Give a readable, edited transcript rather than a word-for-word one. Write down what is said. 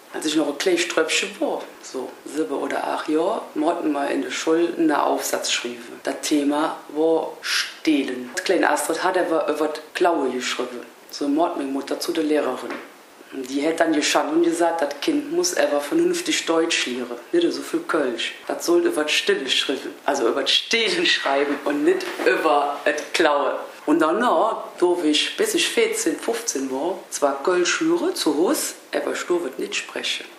Als ich noch ein kleines Tröpfchen war, so 7 oder 8 Jahre, hatten wir in der Schule einen Aufsatz geschrieben. Das Thema war Stehlen. Die kleine Astrid hat aber über die Klaue geschrieben. So hat meine Mutter zu der Lehrerin. Und die hat dann geschaut und gesagt, das Kind muss aber vernünftig Deutsch lernen, nicht so viel Kölsch. Das soll über das Stille schreiben, also über das Stehlen schreiben und nicht über das Klaue. Und danach durfte ich, bis ich 14, 15 war, zwar Kölsch hören zu Hause, aber ich durfte nicht sprechen.